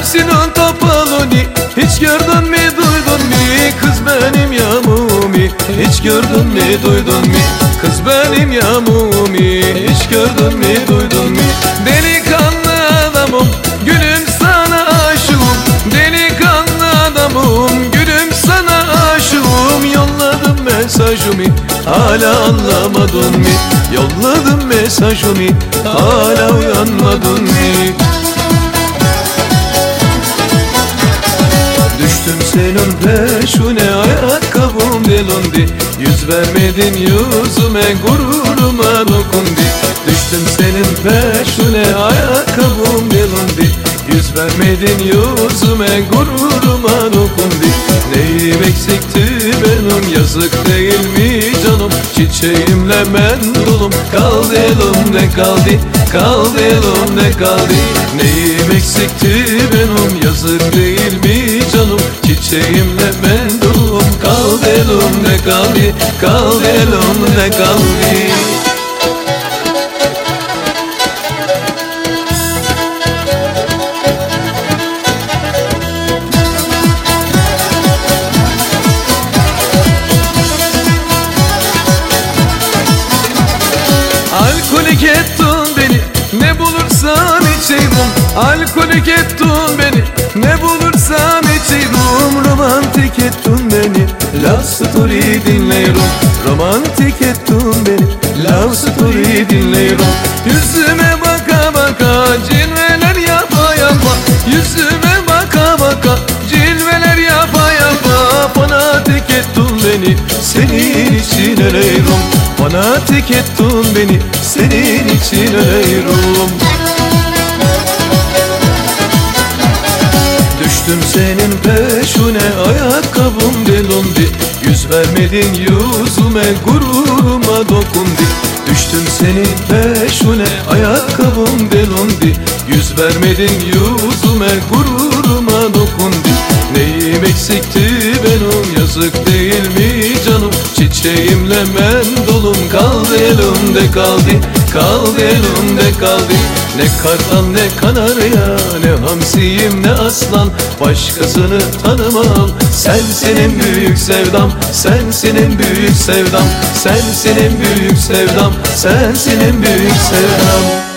Yasin'in topalını hiç gördün mü duydun mu? Kız benim yamumi, hiç gördün mü duydun mu? Kız benim yamumi, hiç gördün mü duydun mu? Delikanlı adamım, gülüm sana aşığım. Delikanlı adamım, gülüm sana aşığım. Yolladım mesajımı, hala anlamadın mı? Yolladım mesajımı, hala uyanmadın mı? Düştüm senin peşine, ayakkabım delundi. Yüz vermedin yüzüme, gururuma dokundu. Düştüm senin peşine, ayakkabım delundi. Yüz vermedin yüzüme, gururuma dokundu. Neyim eksikti benim, yazık değil mi canım? Çiçeğimle ben dolum, kaldı elimde kaldı. Kaldı elimde kaldı. Neyim eksikti benim, yazık değil mi canım? Çiçeğimle ben dolum, kaldı elimde kaldı. Kaldı elimde kaldı. Alkolik ettin beni, ne bulursam içeyim. Alkolik ettin beni, ne bulursam içeyim. Romantik ettin beni, love story dinleyorum. Romantik ettin beni, love story dinleyorum. Yüzüme baka baka, cilveler yapa yapa. Yüzüme baka baka, cilveler yapa yapa. Fanatik ettin beni, senin için öleyim. Fanatik ettin beni, senin için öleyim. Düştüm senin peşine, ayakkabım delundi. Yüz vermedin yüzüme, gururuma dokundu. Düştüm senin peşine, ayakkabım delundi. Yüz vermedin yüzüme, gururuma dokundu. Neyim eksikti benim, yazık değil mi canım? Çiçeğimle ben dolum, kaldı elimde kaldı. Kaldı elimde kaldı. Ne kartal ne kanarya, ne hamsiyim ne aslan. Başkasını tanımam, sensin en büyük sevdam. Sensin en büyük sevdam. Sensin en büyük sevdam. Sensin en büyük sevdam.